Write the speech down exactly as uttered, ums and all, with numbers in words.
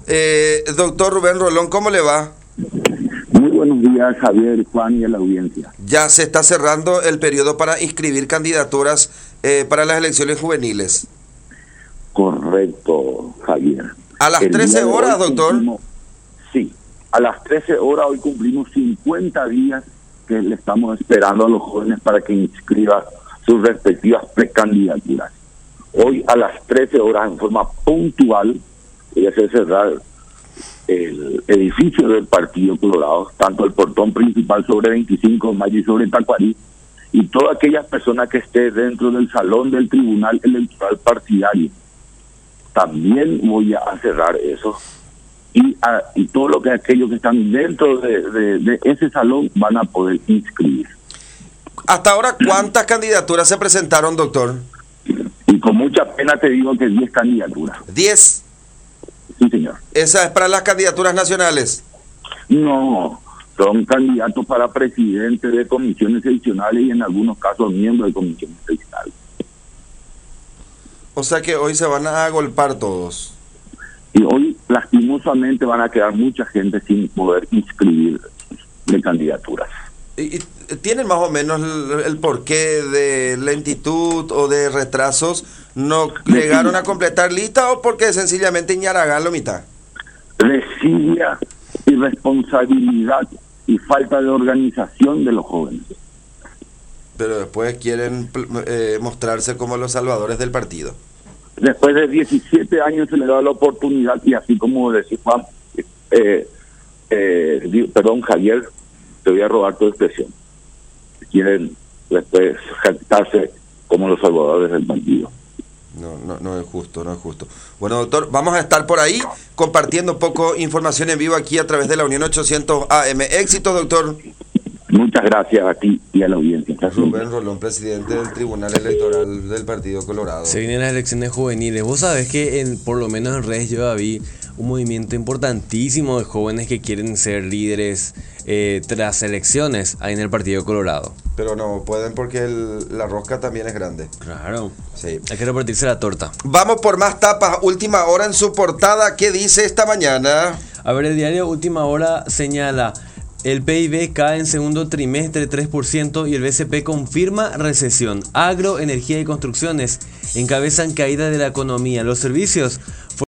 Eh, doctor Rubén Rolón, ¿cómo le va? Muy buenos días, Javier, Juan y a la audiencia. Ya se está cerrando el periodo para inscribir candidaturas eh, para las elecciones juveniles. Correcto, Javier. A las El trece día de horas, hoy doctor. cumplimos- sí, a las trece horas hoy cumplimos cincuenta días que le estamos esperando a los jóvenes para que inscriban sus respectivas precandidaturas. Hoy a las trece horas, en forma puntual, voy a hacer cerrar el edificio del Partido Colorado, tanto el portón principal sobre veinticinco de mayo y sobre Tacuarí, y todas aquellas personas que estén dentro del salón del Tribunal Electoral Partidario. También voy a cerrar eso. Y, a, y todo lo que aquellos que están dentro de, de, de ese salón van a poder inscribir. Hasta ahora, ¿cuántas candidaturas se presentaron, doctor? Y con mucha pena te digo que diez candidaturas. Diez. Sí, señor. Esa es para las candidaturas nacionales. No, son candidatos para presidente de comisiones seccionales y en algunos casos miembros de comisiones seccionales. O sea que hoy se van a agolpar todos. Y hoy, lastimosamente, van a quedar mucha gente sin poder inscribir de candidaturas. ¿Y, y tienen más o menos el, el porqué de lentitud o de retrasos? ¿No llegaron a completar lista o porque sencillamente ñaragán lo mitad? Desidia, irresponsabilidad y falta de organización de los jóvenes. Pero después quieren eh, mostrarse como los salvadores del partido. Después de diecisiete años se le da la oportunidad y así como decía Juan, eh, eh, perdón Javier, te voy a robar tu expresión. Quieren después jactarse como los salvadores del partido. No, no, no es justo, no es justo. Bueno, doctor, vamos a estar por ahí compartiendo un poco información en vivo aquí a través de la Unión ochocientos A M. Éxitos, doctor. Muchas gracias a ti y a la audiencia. Rubén Rolón, presidente del Tribunal Electoral del Partido Colorado. Se vienen las elecciones juveniles. Vos sabés que en, por lo menos en redes yo vi un movimiento importantísimo de jóvenes que quieren ser líderes eh, tras elecciones ahí en el Partido Colorado. Pero no pueden porque el, la rosca también es grande. Claro. Sí. Hay que repartirse la torta. Vamos por más tapas. Última hora en su portada. ¿Qué dice esta mañana? A ver, el diario Última Hora señala: el P I B cae en segundo trimestre tres por ciento y el B C P confirma recesión. Agro, energía y construcciones encabezan caída de la economía. Los servicios